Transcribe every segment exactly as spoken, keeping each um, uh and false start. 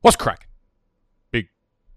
What's cracking? Big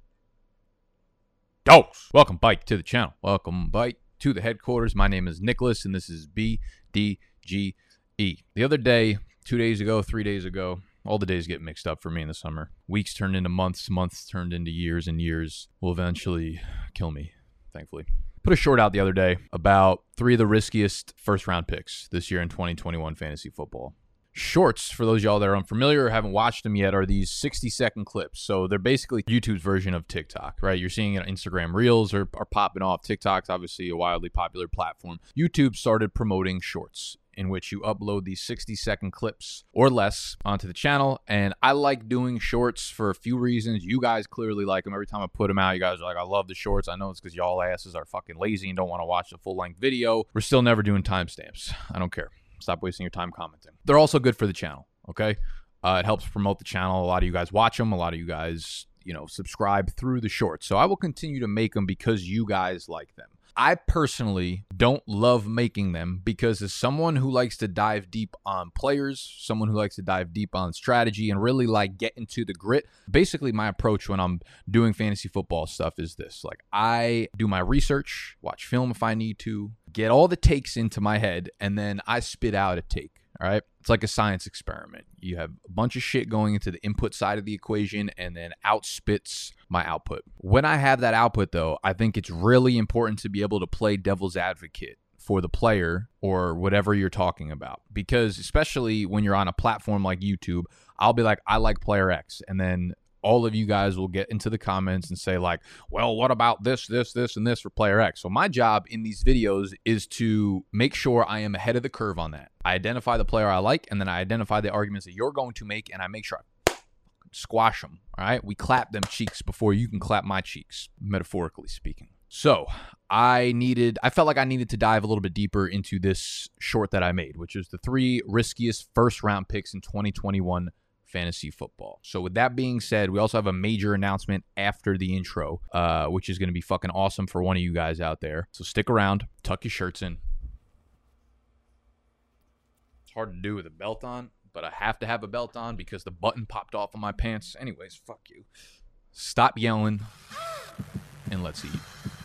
dogs. Welcome, Bike, to the channel. Welcome, Bike, to the headquarters. My name is Nicholas, and this is B D G E. The other day, two days ago, three days ago, all the days get mixed up for me in the summer. Weeks turned into months, months turned into years, and years will eventually kill me, thankfully. Put a short out the other day about three of the riskiest first-round picks this year in twenty twenty-one fantasy football. Shorts, for those of y'all that are unfamiliar or haven't watched them yet, are these sixty-second clips. So they're basically YouTube's version of TikTok, right? You're seeing it on Instagram Reels are, are popping off. TikTok's obviously a wildly popular platform. YouTube started promoting shorts, in which you upload these sixty-second clips or less onto the channel. And I like doing shorts for a few reasons. You guys clearly like them. Every time I put them out, you guys are like, I love the shorts. I know it's because y'all asses are fucking lazy and don't want to watch the full-length video. We're still never doing timestamps. I don't care. Stop wasting your time commenting. They're also good for the channel, okay? Uh, it helps promote the channel. A lot of you guys watch them. A lot of you guys, you know, subscribe through the shorts. So I will continue to make them because you guys like them. I personally don't love making them because as someone who likes to dive deep on players, someone who likes to dive deep on strategy and really like get into the grit, basically my approach when I'm doing fantasy football stuff is this. Like, I do my research, watch film if I need to, get all the takes into my head, and then I spit out a take. All right. It's like a science experiment. You have a bunch of shit going into the input side of the equation and then out spits my output. When I have that output, though, I think it's really important to be able to play devil's advocate for the player or whatever you're talking about. Because especially when you're on a platform like YouTube, I'll be like, I like player X. And then all of you guys will get into the comments and say like, well, what about this, this, this, and this for player X? So my job in these videos is to make sure I am ahead of the curve on that. I identify the player I like, and then I identify the arguments that you're going to make, and I make sure I squash them, all right? We clap them cheeks before you can clap my cheeks, metaphorically speaking. So I needed, I felt like I needed to dive a little bit deeper into this short that I made, which is the three riskiest first-round picks in twenty twenty-one fantasy football. So with that being said, we also have a major announcement after the intro, uh, which is going to be fucking awesome for one of you guys out there. So stick around, tuck your shirts in. It's hard to do with a belt on, but I have to have a belt on because the button popped off on my pants. Anyways, fuck you. Stop yelling and let's eat.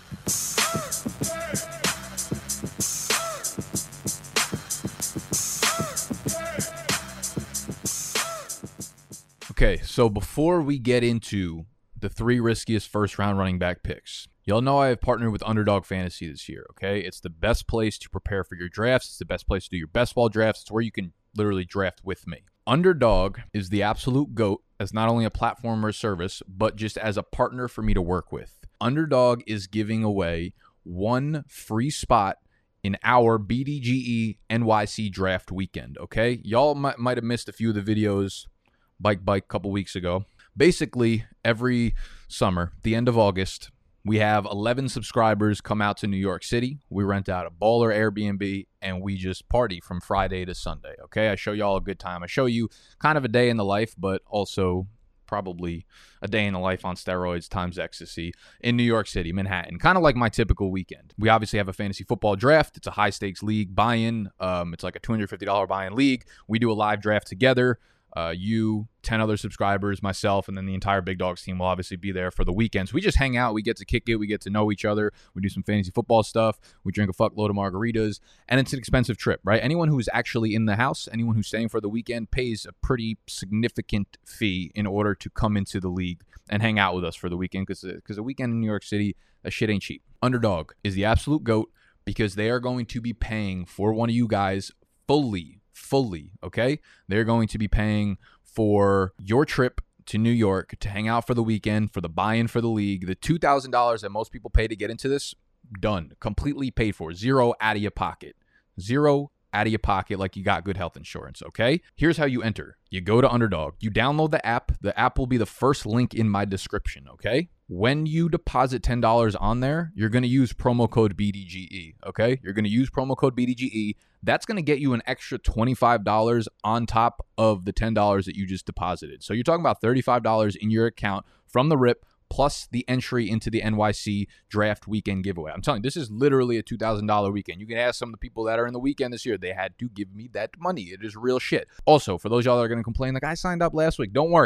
Okay, so before we get into the three riskiest first-round running back picks, y'all know I have partnered with Underdog Fantasy this year, okay? It's the best place to prepare for your drafts. It's the best place to do your best ball drafts. It's where you can literally draft with me. Underdog is the absolute GOAT as not only a platform or a service, but just as a partner for me to work with. Underdog is giving away one free spot in our B D G E N Y C draft weekend, okay? Y'all might, might have missed a few of the videos Bike Bike a couple weeks ago. Basically, every summer, the end of August, we have eleven subscribers come out to New York City. We rent out a baller Airbnb, and we just party from Friday to Sunday, okay? I show y'all a good time. I show you kind of a day in the life, but also probably a day in the life on steroids times ecstasy in New York City, Manhattan. Kind of like my typical weekend. We obviously have a fantasy football draft. It's a high-stakes league buy-in. Um, it's like a two hundred fifty dollars buy-in league. We do a live draft together. Uh, you, ten other subscribers, myself, and then the entire Big Dogs team will obviously be there for the weekends. We just hang out. We get to kick it. We get to know each other. We do some fantasy football stuff. We drink a fuckload of margaritas. And it's an expensive trip, right? Anyone who's actually in the house, anyone who's staying for the weekend pays a pretty significant fee in order to come into the league and hang out with us for the weekend because because a weekend in New York City, that shit ain't cheap. Underdog is the absolute GOAT because they are going to be paying for one of you guys fully fully, okay? They're going to be paying for your trip to New York to hang out for the weekend, for the buy-in for the league. The two thousand dollars that most people pay to get into this, done. Completely paid for. Zero out of your pocket. Zero out of your pocket like you got good health insurance, okay? Here's how you enter. You go to Underdog. You download the app. The app will be the first link in my description, okay? When you deposit ten dollars on there, you're going to use promo code B D G E, okay? You're going to use promo code B D G E. That's going to get you an extra twenty-five dollars on top of the ten dollars that you just deposited. So you're talking about thirty-five dollars in your account from the rip, plus the entry into the N Y C draft weekend giveaway. I'm telling you, this is literally a two thousand dollars weekend. You can ask some of the people that are in the weekend this year. They had to give me that money. It is real shit. Also, for those y'all that are going to complain, like, I signed up last week, don't worry.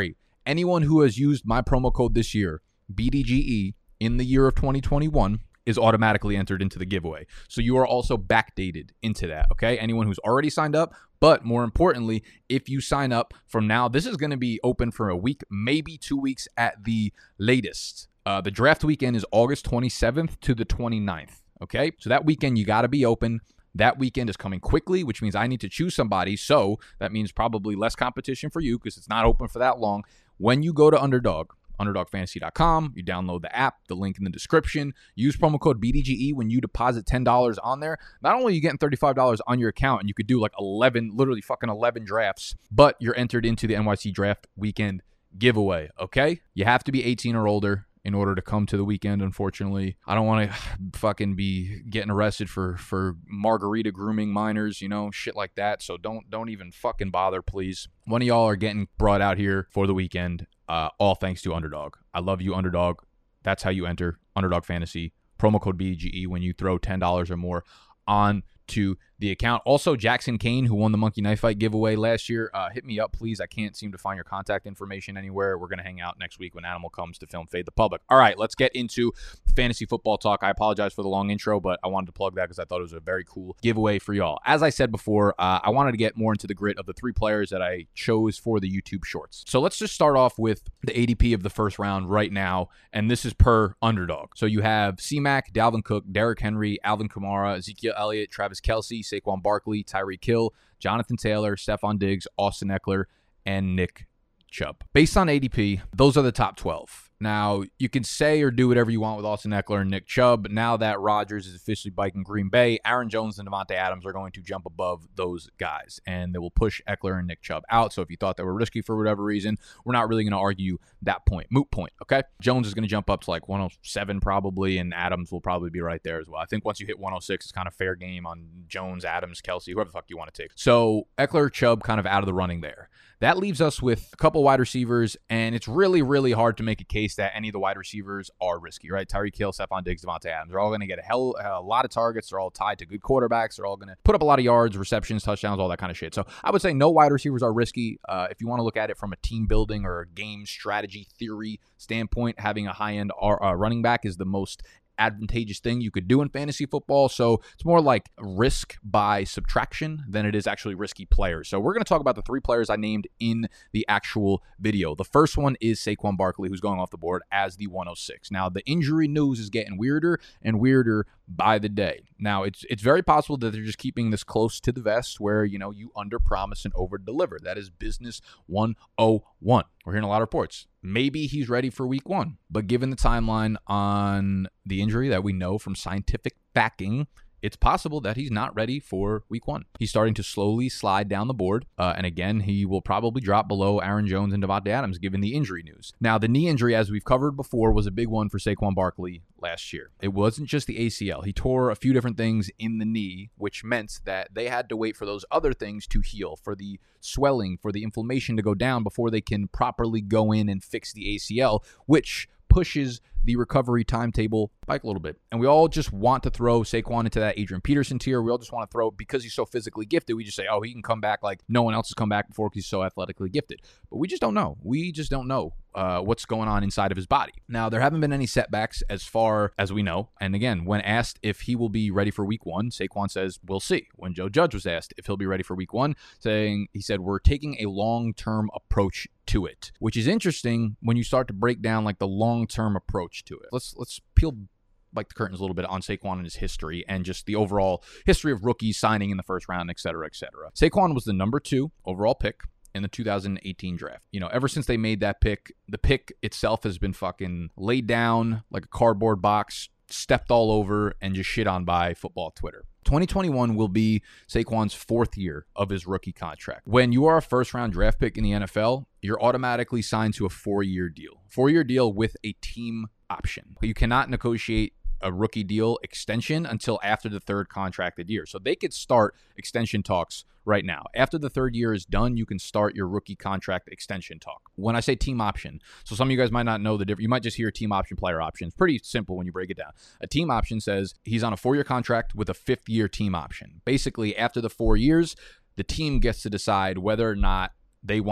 anyone who has used my promo code this year, B D G E, in the year of twenty twenty-one is automatically entered into the giveaway. So you are also backdated into that, okay? Anyone who's already signed up, but more importantly, if you sign up from now, this is going to be open for a week, maybe two weeks at the latest. Uh, the draft weekend is August twenty-seventh to the twenty-ninth, okay? So that weekend, you got to be open. That weekend is coming quickly, which means I need to choose somebody. So that means probably less competition for you because it's not open for that long. When you go to Underdog, underdog fantasy dot com, you download the app, the link in the description, use promo code B D G E when you deposit ten dollars on there. Not only are you getting thirty-five dollars on your account, and you could do like eleven, literally fucking eleven drafts, but you're entered into the N Y C Draft Weekend giveaway, okay? You have to be eighteen or older in order to come to the weekend, unfortunately. I don't want to fucking be getting arrested for for margarita grooming minors, you know, shit like that. So don't don't even fucking bother, please. One of y'all are getting brought out here for the weekend, uh, all thanks to Underdog. I love you, Underdog. That's how you enter Underdog Fantasy. Promo code B D G E when you throw ten dollars or more on to the account. Also, Jackson Kane, who won the Monkey Knife Fight giveaway last year, uh, hit me up, please. I can't seem to find your contact information anywhere. We're going to hang out next week when Animal comes to film Fade the Public. All right, let's get into fantasy football talk. I apologize for the long intro, but I wanted to plug that because I thought it was a very cool giveaway for y'all. As I said before, uh, I wanted to get more into the grit of the three players that I chose for the YouTube Shorts. So let's just start off with the A D P of the first round right now, and this is per Underdog. So you have C-Mac, Dalvin Cook, Derrick Henry, Alvin Kamara, Ezekiel Elliott, Travis Kelce, Saquon Barkley, Tyreek Hill, Jonathan Taylor, Stephon Diggs, Austin Eckler, and Nick Chubb. Based on A D P, those are the top twelve. Now, you can say or do whatever you want with Austin Eckler and Nick Chubb, but now that Rodgers is officially biking Green Bay, Aaron Jones and Devontae Adams are going to jump above those guys, and they will push Eckler and Nick Chubb out. So if you thought they were risky for whatever reason, we're not really going to argue that point. Moot point, okay? Jones is going to jump up to like one oh seven probably, and Adams will probably be right there as well. I think once you hit one oh six, it's kind of fair game on Jones, Adams, Kelce, whoever the fuck you want to take. So Eckler, Chubb kind of out of the running there. That leaves us with a couple wide receivers, and it's really, really hard to make a case that any of the wide receivers are risky, right? Tyreek Hill, Stephon Diggs, Devontae Adams. They're all going to get a hell a lot of targets. They're all tied to good quarterbacks. They're all going to put up a lot of yards, receptions, touchdowns, all that kind of shit. So I would say no wide receivers are risky. Uh, if you want to look at it from a team building or a game strategy theory standpoint, having a high-end uh, running back is the most advantageous thing you could do in fantasy football. So it's more like risk by subtraction than it is actually risky players. So we're going to talk about the three players I named in the actual video. The first one is Saquon Barkley, who's going off the board as the one oh six. Now, the injury news is getting weirder and weirder by the day. Now, it's it's very possible that they're just keeping this close to the vest where, you know, you under promise and over deliver. That is business one oh one. We're hearing a lot of reports. Maybe he's ready for week one, but given the timeline on the injury that we know from scientific backing, it's possible that he's not ready for week one. He's starting to slowly slide down the board. Uh, and again, he will probably drop below Aaron Jones and Devontae Adams given the injury news. Now, the knee injury, as we've covered before, was a big one for Saquon Barkley last year. It wasn't just the A C L. He tore a few different things in the knee, which meant that they had to wait for those other things to heal, for the swelling, for the inflammation to go down before they can properly go in and fix the A C L, which pushes the recovery timetable back a little bit. And we all just want to throw Saquon into that Adrian Peterson tier. We all just want to throw, because he's so physically gifted, we just say, oh, he can come back like no one else has come back before because he's so athletically gifted. But we just don't know. We just don't know uh, what's going on inside of his body. Now, there haven't been any setbacks as far as we know. And again, when asked if he will be ready for week one, Saquon says, we'll see. When Joe Judge was asked if he'll be ready for week one, saying, he said, we're taking a long-term approach to it, which is interesting when you start to break down like the long-term approach to it. Let's let's peel like the curtains a little bit on Saquon and his history and just the overall history of rookies signing in the first round, et cetera, et cetera. Saquon was the number two overall pick in the two thousand eighteen draft. You know, ever since they made that pick, the pick itself has been fucking laid down like a cardboard box, stepped all over, and just shit on by football Twitter. twenty twenty-one will be Saquon's fourth year of his rookie contract. When you are a first-round draft pick in the N F L, you're automatically signed to a four-year deal. Four-year deal with a team option. You cannot negotiate a rookie deal extension until after the third contracted year. So they could start extension talks right now. After the third year is done, you can start your rookie contract extension talk. When I say team option, so some of you guys might not know the difference. You might just hear team option, player option. It's pretty simple when you break it down. A team option says he's on a four-year contract with a fifth-year team option. Basically, after the four years, the team gets to decide whether or not they want to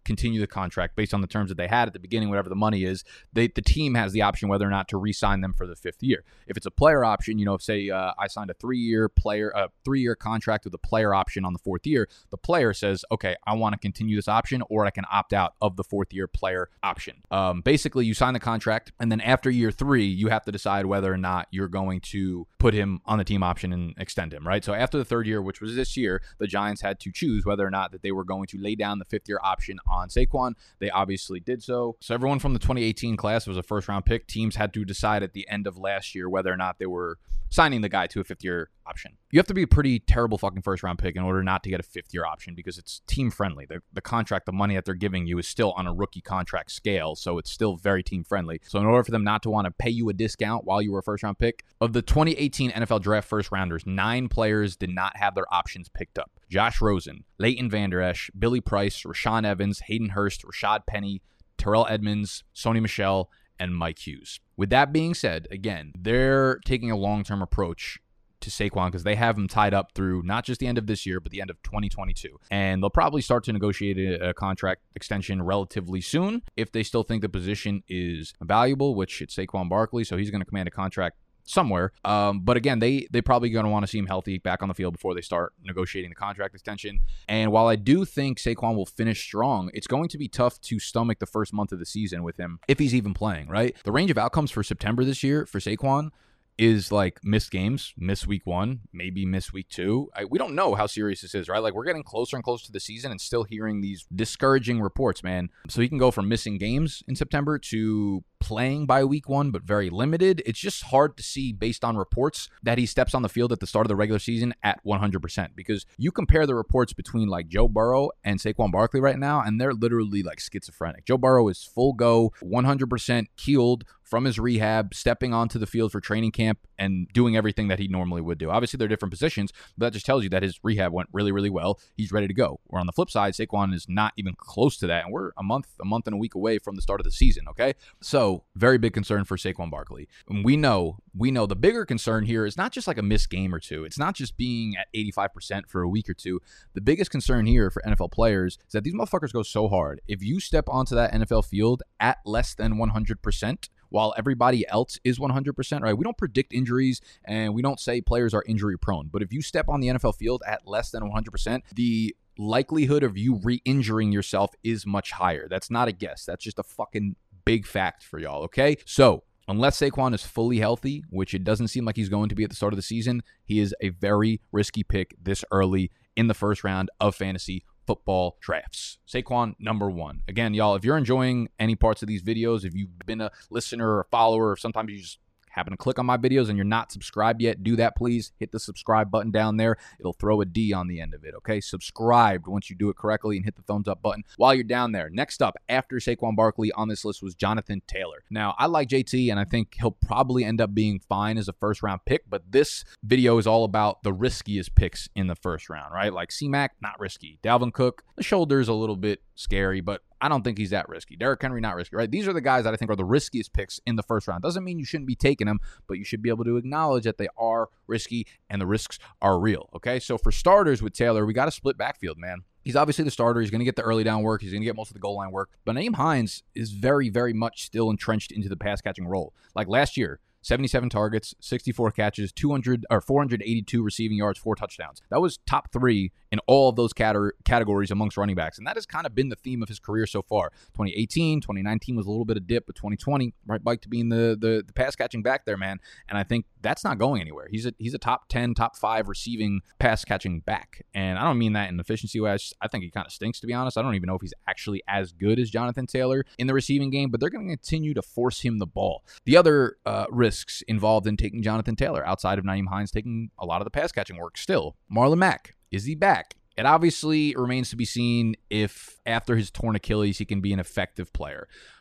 continue the contract based on the terms that they had at the beginning, whatever the money is, they, the team has the option whether or not to re-sign them for the fifth year. If it's a player option, you know, if say uh, I signed a three-year player, a three-year contract with a player option on the fourth year, the player says, okay, I want to continue this option, or I can opt out of the fourth-year player option. Um, basically, you sign the contract, and then after year three, you have to decide whether or not you're going to put him on the team option and extend him, right? So after the third year, which was this year, the Giants had to choose whether or not that they were going to lay down the fifth-year option on Saquon. They obviously did so. So everyone from the twenty eighteen class was a first-round pick. Teams had to decide at the end of last year whether or not they were signing the guy to a fifth-year option. You have to be a pretty terrible fucking first-round pick in order not to get a fifth-year option because it's team-friendly. The, the contract, the money that they're giving you is still on a rookie contract scale, so it's still very team-friendly. So in order for them not to want to pay you a discount while you were a first-round pick, of the twenty eighteen N F L Draft first-rounders, nine players did not have their options picked up. Josh Rosen, Leighton Vander Esch, Billy Price, Rashaan Evans, Hayden Hurst, Rashad Penny, Terrell Edmonds, Sony Michel, and Mike Hughes. With that being said, again, they're taking a long-term approach to Saquon because they have him tied up through not just the end of this year, but the end of twenty twenty-two. And they'll probably start to negotiate a, a contract extension relatively soon if they still think the position is valuable, which it's Saquon Barkley, so he's going to command a contract somewhere. Um, but again, they they probably going to want to see him healthy back on the field before they start negotiating the contract extension. And while I do think Saquon will finish strong, it's going to be tough to stomach the first month of the season with him if he's even playing, right? The range of outcomes for September this year for Saquon is like missed games, miss week one, maybe miss week two. I, we don't know how serious this is, right? Like we're getting closer and closer to the season and still hearing these discouraging reports, man. So he can go from missing games in September to playing by week one, but very limited. It's just hard to see based on reports that he steps on the field at the start of the regular season at one hundred percent because you compare the reports between like Joe Burrow and Saquon Barkley right now, and they're literally like schizophrenic. Joe Burrow is full go, one hundred percent healed from his rehab, stepping onto the field for training camp and doing everything that he normally would do. Obviously, they're different positions, but that just tells you that his rehab went really, really well. He's ready to go. Where on the flip side, Saquon is not even close to that, and we're a month, a month and a week away from the start of the season, okay? So, very big concern for Saquon Barkley. And we know, we know the bigger concern here is not just like a missed game or two. It's not just being at eighty-five percent for a week or two. The biggest concern here for N F L players is that these motherfuckers go so hard. If you step onto that N F L field at less than one hundred percent, while everybody else is one hundred percent, right? We don't predict injuries and we don't say players are injury prone. But if you step on the N F L field at less than one hundred percent, the likelihood of you re-injuring yourself is much higher. That's not a guess. That's just a fucking big fact for y'all, okay? So, unless Saquon is fully healthy, which it doesn't seem like he's going to be at the start of the season, he is a very risky pick this early in the first round of fantasy football drafts. Saquon, number one. Again, y'all, if you're enjoying any parts of these videos, if you've been a listener or a follower, or sometimes you just happen to click on my videos and you're not subscribed yet, do that, please. Hit the subscribe button down there. It'll throw a D on the end of it, okay? Subscribed once you do it correctly and hit the thumbs up button while you're down there. Next up, after Saquon Barkley on this list was Jonathan Taylor. Now, I like J T, and I think he'll probably end up being fine as a first-round pick, but this video is all about the riskiest picks in the first round, right? Like C-Mac, not risky. Dalvin Cook, the shoulder's a little bit scary, but I don't think he's that risky. Derrick Henry, not risky, right? These are the guys that I think are the riskiest picks in the first round. Doesn't mean you shouldn't be taking them, but you should be able to acknowledge that they are risky and the risks are real, okay? So for starters with Taylor, we got to split backfield, man. He's obviously the starter. He's going to get the early down work. He's going to get most of the goal line work. But Nyheim Hines is very, very much still entrenched into the pass-catching role. Like last year, seventy-seven targets, sixty-four catches, two hundred or four hundred eighty-two receiving yards, four touchdowns. That was top three in all of those cate- categories amongst running backs. And that has kind of been the theme of his career so far. twenty eighteen, twenty nineteen was a little bit of dip, but twenty twenty, right back to being the, the, the pass catching back there, man. And I think that's not going anywhere. He's a, he's a top ten, top five receiving pass catching back. And I don't mean that in efficiency wise. I think he kind of stinks, to be honest. I don't even know if he's actually as good as Jonathan Taylor in the receiving game, but they're going to continue to force him the ball. The other uh, risks involved in taking Jonathan Taylor outside of Nyheim Hines taking a lot of the pass catching work still. Marlon Mack, is he back? It obviously remains to be seen if after his torn Achilles he can be an effective player.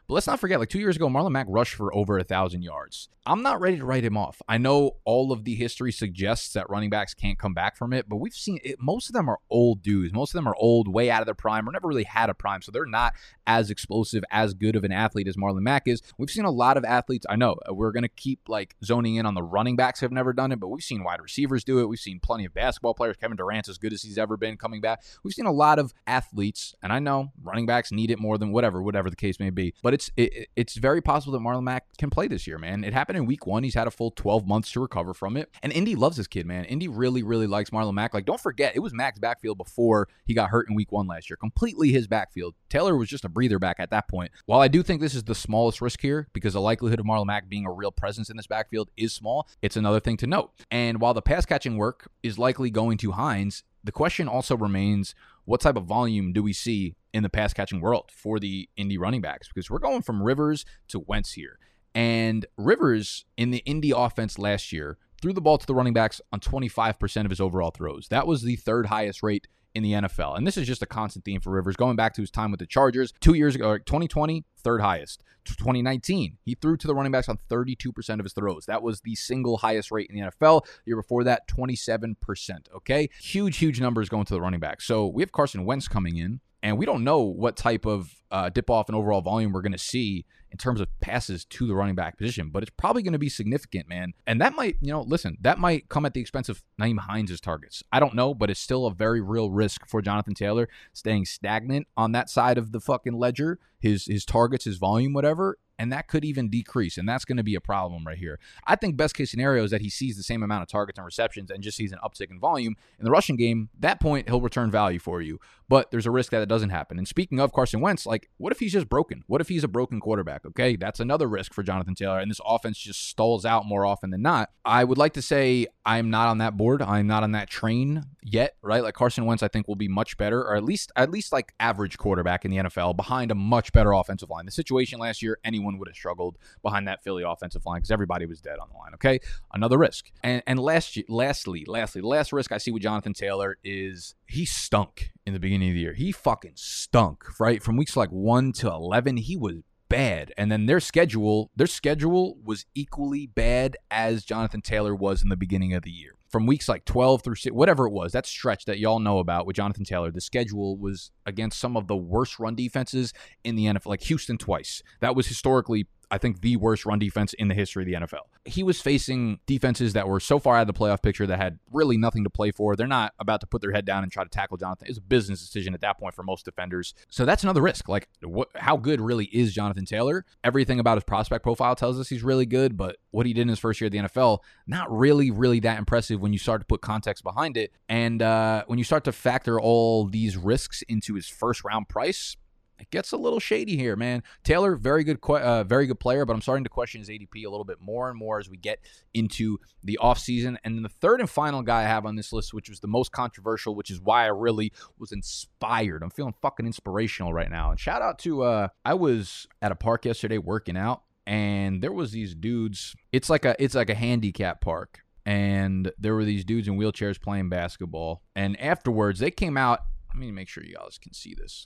But let's not forget, like two years ago, Marlon Mack rushed for over a thousand yards. I'm not ready to write him off. I know all of the history suggests that running backs can't come back from it, but we've seen it. Most of them are old dudes. Most of them are old, way out of their prime, or never really had a prime, so they're not as explosive, as good of an athlete as Marlon Mack is. We've seen a lot of athletes. I know we're going to keep like zoning in on the running backs who have never done it, but we've seen wide receivers do it. We've seen plenty of basketball players. Kevin Durant's as good as he's ever been coming back. We've seen a lot of athletes, and I know running backs need it more than whatever, whatever the case may be, but it's it, it's very possible that Marlon Mack can play this year, man. It happened in week one. He's had a full twelve months to recover from it. And Indy loves this kid, man. Indy really, really likes Marlon Mack. Like, don't forget, it was Mack's backfield before he got hurt in week one last year. Completely his backfield. Taylor was just a breather back at that point. While I do think this is the smallest risk here, because the likelihood of Marlon Mack being a real presence in this backfield is small, it's another thing to note. And while the pass catching work is likely going to Hines, the question also remains, what type of volume do we see in the pass catching world for the Indy running backs? Because we're going from Rivers to Wentz here. And Rivers in the Indy offense last year threw the ball to the running backs on twenty-five percent of his overall throws. That was the third highest rate in the N F L. And this is just a constant theme for Rivers. Going back to his time with the Chargers, two years ago, twenty twenty, third highest. twenty nineteen, he threw to the running backs on thirty-two percent of his throws. That was the single highest rate in the N F L. The year before that, twenty-seven percent, okay? Huge, huge numbers going to the running back. So we have Carson Wentz coming in, and we don't know what type of uh, dip-off in overall volume we're going to see in terms of passes to the running back position, but it's probably going to be significant, man. And that might, you know, listen, that might come at the expense of Nyheim Hines' targets. I don't know, but it's still a very real risk for Jonathan Taylor staying stagnant on that side of the fucking ledger, his his targets, his volume, whatever, and that could even decrease, and that's going to be a problem right here. I think best case scenario is that he sees the same amount of targets and receptions and just sees an uptick in volume. In the rushing game, that point, he'll return value for you, but there's a risk that it doesn't happen. And speaking of Carson Wentz, like, what if he's just broken? What if he's a broken quarterback, okay? That's another risk for Jonathan Taylor, and this offense just stalls out more often than not. I would like to say I'm not on that board. I'm not on that train yet, right? Like, Carson Wentz, I think, will be much better, or at least, at least like average quarterback in the N F L behind a much better offensive line. The situation last year, anyone would have struggled behind that Philly offensive line because everybody was dead on the line, okay? Another risk. And and last, lastly, lastly, the last risk I see with Jonathan Taylor is he stunk in the beginning of the year. He fucking stunk, right? From weeks like one to eleven, he was bad. And then their schedule, their schedule was equally bad as Jonathan Taylor was in the beginning of the year. From weeks like twelve through six, whatever it was, that stretch that y'all know about with Jonathan Taylor, the schedule was against some of the worst run defenses in the N F L, like Houston twice. That was historically, I think, the worst run defense in the history of the N F L. He was facing defenses that were so far out of the playoff picture that had really nothing to play for. They're not about to put their head down and try to tackle Jonathan. It's a business decision at that point for most defenders. So that's another risk. Like, what, how good really is Jonathan Taylor? Everything about his prospect profile tells us he's really good, but what he did in his first year at the N F L, not really, really that impressive when you start to put context behind it. And uh, when you start to factor all these risks into his first round price, it gets a little shady here, man. Taylor, very good, uh, very good player, but I'm starting to question his A D P a little bit more and more as we get into the offseason. And then the third and final guy I have on this list, which was the most controversial, which is why I really was inspired. I'm feeling fucking inspirational right now. And shout out to, uh, I was at a park yesterday working out, and there was these dudes. It's like a, it's like a handicap park. And there were these dudes in wheelchairs playing basketball. And afterwards, they came out. Let me make sure you guys can see this.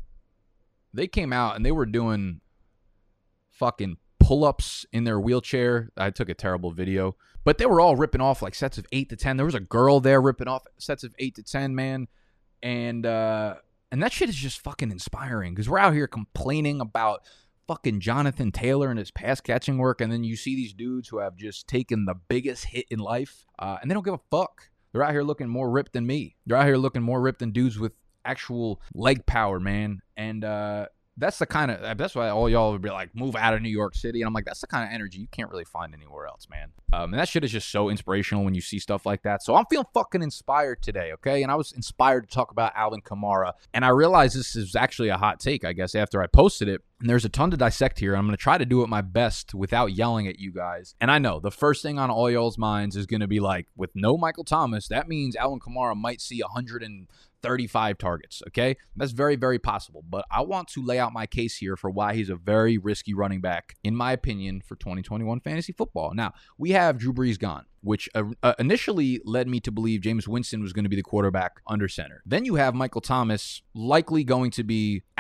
They came out and they were doing fucking pull-ups in their wheelchair. I took a terrible video. But they were all ripping off like sets of eight to ten. There was a girl there ripping off sets of eight to ten, man. And, uh, and that shit is just fucking inspiring because we're out here complaining about fucking Jonathan Taylor and his pass catching work, and then you see these dudes who have just taken the biggest hit in life, uh, and they don't give a fuck. They're out here looking more ripped than me. They're out here looking more ripped than dudes with actual leg power, man. And uh, that's the kind of, that's why all y'all would be like, move out of New York City. And I'm like, that's the kind of energy you can't really find anywhere else, man. Um, and that shit is just so inspirational when you see stuff like that. So I'm feeling fucking inspired today, okay? And I was inspired to talk about Alvin Kamara. And I realized this is actually a hot take, I guess, after I posted it. And there's a ton to dissect here. I'm going to try to do it my best without yelling at you guys. And I know the first thing on all y'all's minds is going to be like, with no Michael Thomas, that means Alvin Kamara might see one hundred thirty-five targets, okay? That's very, very possible. But I want to lay out my case here for why he's a very risky running back, in my opinion, for twenty twenty-one fantasy football. Now, we have Drew Brees gone, which uh, uh, initially led me to believe Jameis Winston was going to be the quarterback under center. Then you have Michael Thomas likely going to be out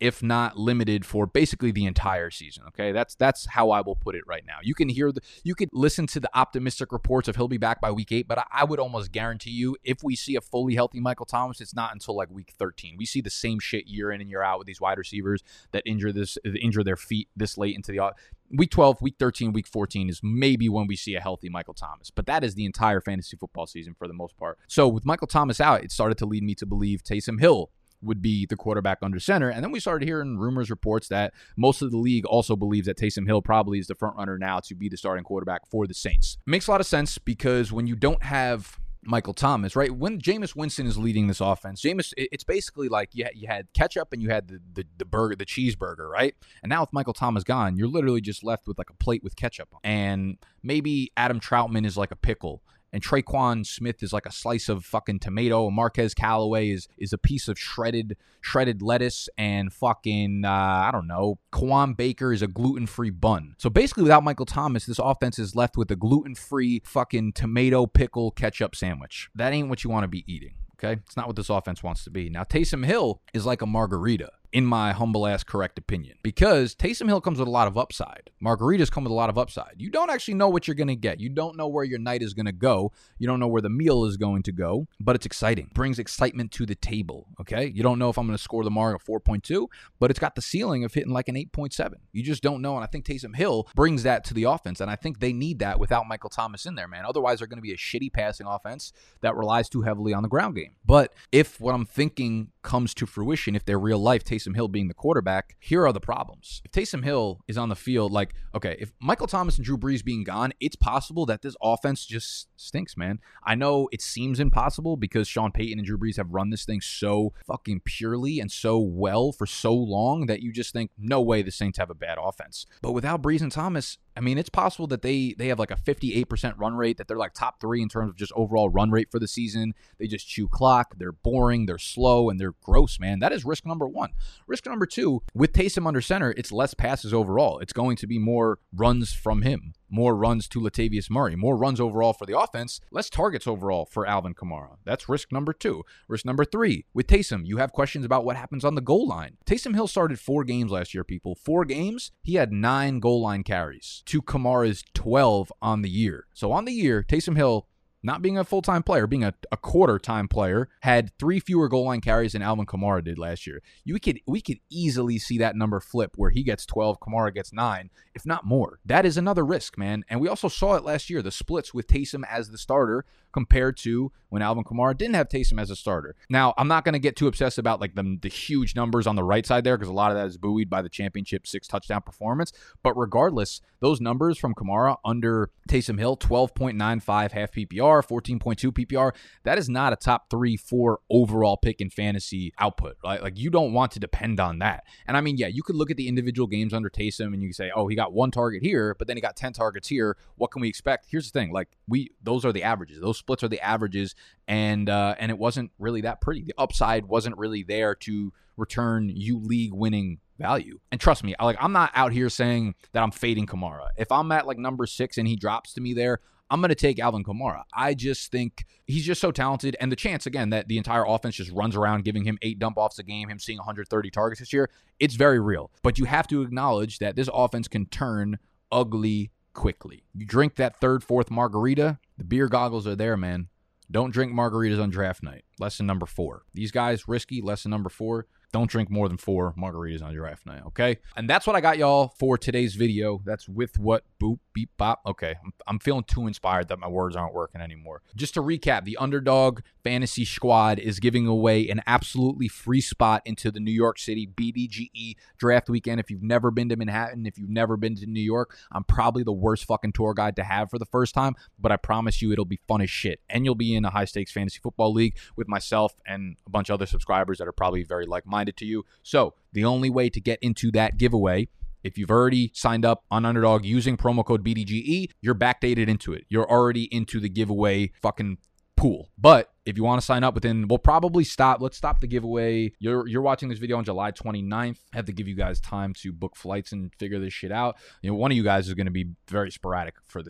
if not limited for basically the entire season. Okay, that's that's how I will put it right now. You can hear the, you could listen to the optimistic reports of he'll be back by week eight, but I, I would almost guarantee you, if we see a fully healthy Michael Thomas, it's not until like week thirteen. We see the same shit year in and year out with these wide receivers that injure this, injure their feet this late into the week twelve, week thirteen, week fourteen is maybe when we see a healthy Michael Thomas. But that is the entire fantasy football season for the most part. So with Michael Thomas out, it started to lead me to believe Taysom Hill would be the quarterback under center. And then we started hearing rumors, reports that most of the league also believes that Taysom Hill probably is the front runner now to be the starting quarterback for the Saints. It makes a lot of sense because when you don't have Michael Thomas, right? When Jameis Winston is leading this offense, Jameis, it's basically like you had, you had ketchup and you had the, the the burger, the cheeseburger, right? And now with Michael Thomas gone, you're literally just left with like a plate with ketchup. And maybe Adam Troutman is like a pickle. And Traquan Smith is like a slice of fucking tomato. Marquez Callaway is is a piece of shredded shredded lettuce. And fucking, uh, I don't know, Kawam Baker is a gluten-free bun. So basically, without Michael Thomas, this offense is left with a gluten-free fucking tomato pickle ketchup sandwich. That ain't what you want to be eating, okay? It's not what this offense wants to be. Now, Taysom Hill is like a margarita, in my humble-ass correct opinion, because Taysom Hill comes with a lot of upside. Margaritas come with a lot of upside. You don't actually know what you're going to get. You don't know where your night is going to go. You don't know where the meal is going to go, but it's exciting. It brings excitement to the table, okay? You don't know if I'm going to score the mark of four point two, but it's got the ceiling of hitting like an eight point seven. You just don't know, and I think Taysom Hill brings that to the offense, and I think they need that without Michael Thomas in there, man. Otherwise, they're going to be a shitty passing offense that relies too heavily on the ground game. But if what I'm thinking comes to fruition, if they're real life, Taysom Hill being the quarterback, here are the problems. If Taysom Hill is on the field, like, okay, if Michael Thomas and Drew Brees being gone, it's possible that this offense just stinks, man. I know it seems impossible because Sean Payton and Drew Brees have run this thing so fucking purely and so well for so long that you just think, no way the Saints have a bad offense. But without Brees and Thomas, I mean, it's possible that they they have like a fifty-eight percent run rate, that they're like top three in terms of just overall run rate for the season. They just chew clock. They're boring. They're slow, and they're gross, man. That is risk number one. Risk number two, with Taysom under center, it's less passes overall. It's going to be more runs from him, more runs to Latavius Murray, more runs overall for the offense, less targets overall for Alvin Kamara. That's risk number two. Risk number three, with Taysom, you have questions about what happens on the goal line. Taysom Hill started four games last year, people. Four games, he had nine goal line carries to Kamara's twelve on the year. So on the year, Taysom Hill, not being a full-time player, being a, a quarter-time player, had three fewer goal line carries than Alvin Kamara did last year. You could we could easily see that number flip where he gets twelve, Kamara gets nine, if not more. That is another risk, man. And we also saw it last year, the splits with Taysom as the starter compared to when Alvin Kamara didn't have Taysom as a starter. Now, I'm not going to get too obsessed about like the, the huge numbers on the right side there because a lot of that is buoyed by the championship six touchdown performance. But regardless, those numbers from Kamara under Taysom Hill, twelve point nine five half P P R, fourteen point two P P R, that is not a top three, four overall pick in fantasy output, right? Like, you don't want to depend on that. And I mean, yeah, you could look at the individual games under Taysom and you can say, oh, he got one target here, but then he got ten targets here. What can we expect? Here's the thing. Like, we, those are the averages. Those splits are the averages. And, uh, and it wasn't really that pretty. The upside wasn't really there to return you league winning value. And trust me, I, like, I'm not out here saying that I'm fading Kamara. If I'm at like number six and he drops to me there, I'm going to take Alvin Kamara. I just think he's just so talented. And the chance, again, that the entire offense just runs around giving him eight dump-offs a game, him seeing one hundred thirty targets this year, it's very real. But you have to acknowledge that this offense can turn ugly quickly. You drink that third, fourth margarita, the beer goggles are there, man. Don't drink margaritas on draft night. Lesson number four. These guys, risky. Lesson number four. Don't drink more than four margaritas on draft night, okay? And that's what I got y'all for today's video. That's with what? Boop, beep, bop. Okay, I'm, I'm feeling too inspired that my words aren't working anymore. Just to recap, the Underdog Fantasy Squad is giving away an absolutely free spot into the New York City B D G E draft weekend. If you've never been to Manhattan, if you've never been to New York, I'm probably the worst fucking tour guide to have for the first time, but I promise you it'll be fun as shit. And you'll be in a high-stakes fantasy football league with myself and a bunch of other subscribers that are probably very like-minded to you. So the only way to get into that giveaway, if you've already signed up on Underdog using promo code B D G E, you're backdated into it. You're already into the giveaway fucking pool. But if you want to sign up within, we'll probably stop. Let's stop the giveaway. You're you're watching this video on July twenty-ninth. I have to give you guys time to book flights and figure this shit out. You know, one of you guys is going to be very sporadic for this trip.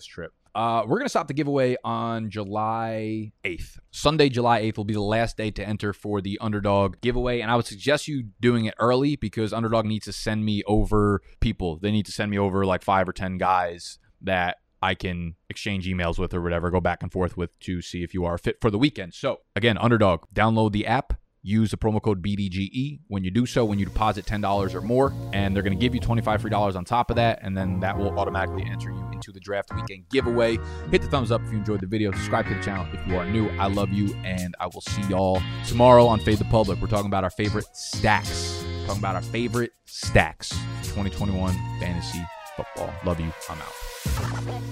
Uh, we're going to stop the giveaway on July eighth. Sunday, July eighth will be the last day to enter for the Underdog giveaway. And I would suggest you doing it early because Underdog needs to send me over people. They need to send me over like five or ten guys that I can exchange emails with or whatever, go back and forth with to see if you are fit for the weekend. So again, Underdog, download the app. Use the promo code B D G E when you do so, when you deposit ten dollars or more, and they're going to give you twenty-five free dollars on top of that, and then that will automatically enter you into the draft weekend giveaway. Hit the thumbs up if you enjoyed the video. Subscribe to the channel if you are new. I love you, and I will see y'all tomorrow on Fade the Public. We're talking about our favorite stacks. We're talking about our favorite stacks. twenty twenty-one fantasy football. Love you. I'm out.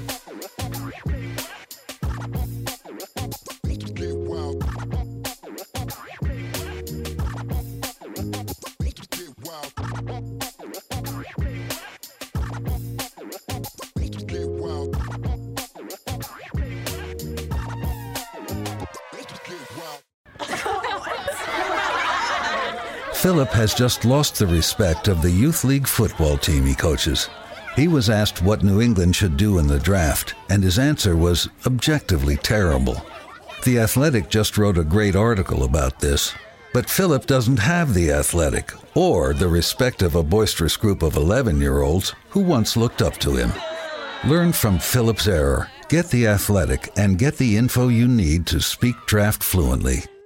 Philip has just lost the respect of the youth league football team he coaches. He was asked what New England should do in the draft, and his answer was objectively terrible. The Athletic just wrote a great article about this, but Philip doesn't have the Athletic or the respect of a boisterous group of eleven-year-olds who once looked up to him. Learn from Philip's error, get the Athletic, and get the info you need to speak draft fluently.